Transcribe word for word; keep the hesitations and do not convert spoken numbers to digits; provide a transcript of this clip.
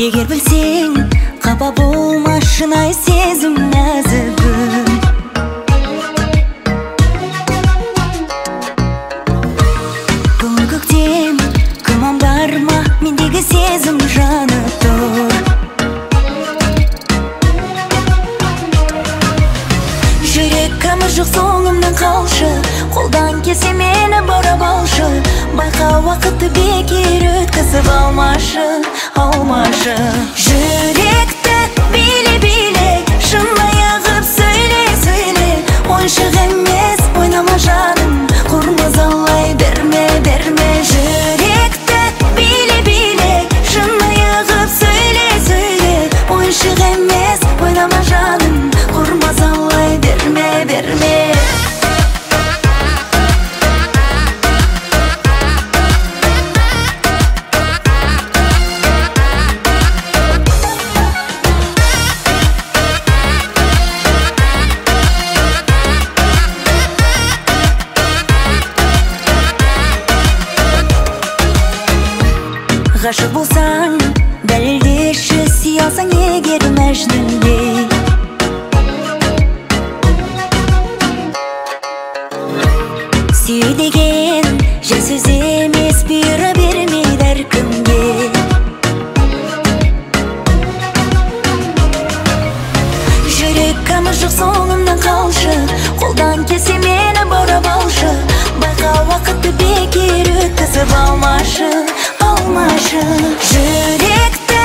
Егер білсең, қапа болма, шынайы сезім нәзігім. Бүгін көктем, күмән бар ма, мендегі сезім жаны тұр. Жүрек қамы жоқ, соңымнан қалшы, қолдан келсе мені бұрап алшы. Байқа уақытты бекер өткізіп алмашы, алмашы. Жүректі биле-биле, шынайы қып сөйле, сөйле. Ойыншық емес, ойнама жаным, құрмазалай берме, берме. Жүректі биле-биле, шынайы қып сөйле, сөйле. Ойыншық емес, ойнама жаным, құрмазалай берме, берме. Ғашық болсаң, дәлелдеші, сүй алсаң егер мәжнүндей. Сүй деген жай сөз емес, бұйыра бермейді әркімге. Жүрек қамы жоқ, соңымнан қалшы, қолдан келсе мені бұрап алшы. Байқа уақытты бекер өткізіп алмашы, алмашы. Жүректі